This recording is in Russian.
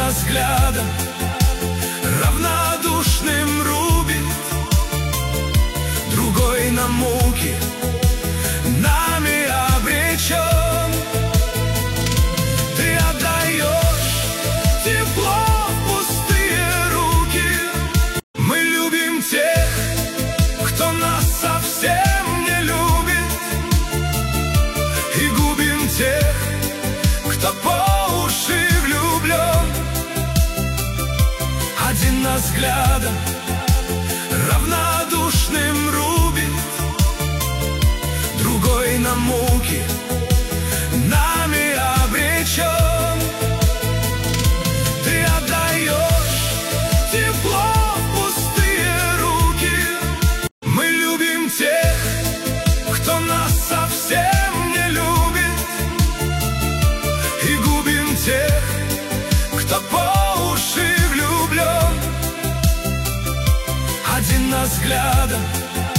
нас взглядом равнодушным рубит, другой на муки нами обречен. Ты отдаешь тепло в пустые руки. Мы любим тех, кто нас совсем не любит, и губим тех, кто по уши влюблен. Один нас взглядом равнодушным рубит, другой на муки нами обречен. Ты отдаешь тепло в пустые руки. Мы любим тех, кто нас совсем не любит, и губим тех, кто по уши влюблен. Один нас взглядом